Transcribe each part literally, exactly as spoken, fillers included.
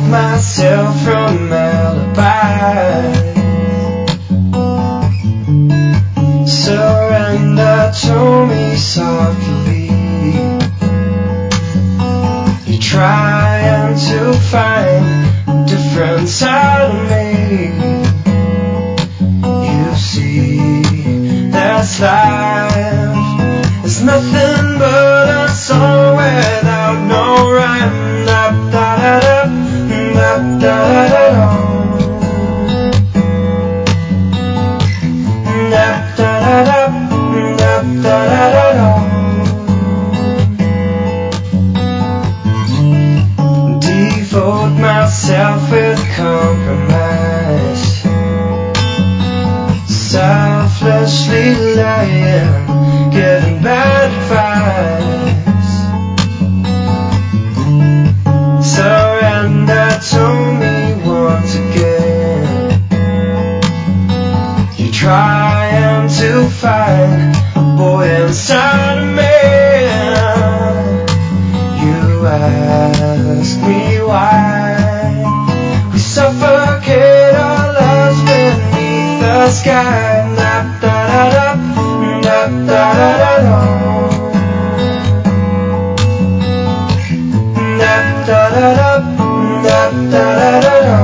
myself from alibis. Surrender to me softly. You're trying to find a different side of me. You see, that's life. It's nothing but a song without no rhyme. Da da da da da da da da. Da da da da da da da da. Devote myself with compromise. Selflessly lying, giving bad advice. Surrender to me once again. You're trying to find a boy inside of me. You ask me why we suffocate our lives beneath the sky. Da da da da da da da da. Da da da da da da da.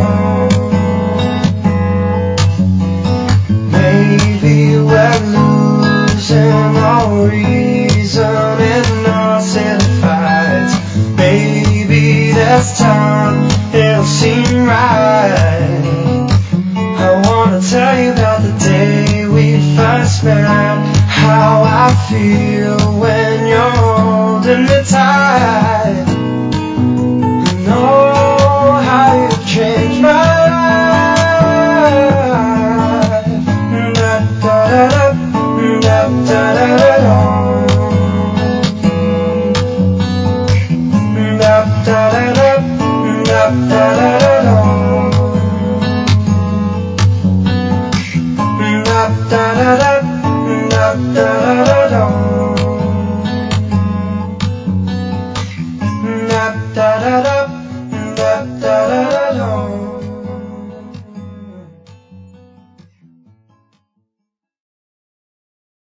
Maybe we're losing all reason in our silly fights. Maybe this time it'll seem right. I wanna tell you about the day we first met. How I feel when you're holding me tight. I know how you've changed my life. Da da da da da da da. Da da da da da da da. Da da da.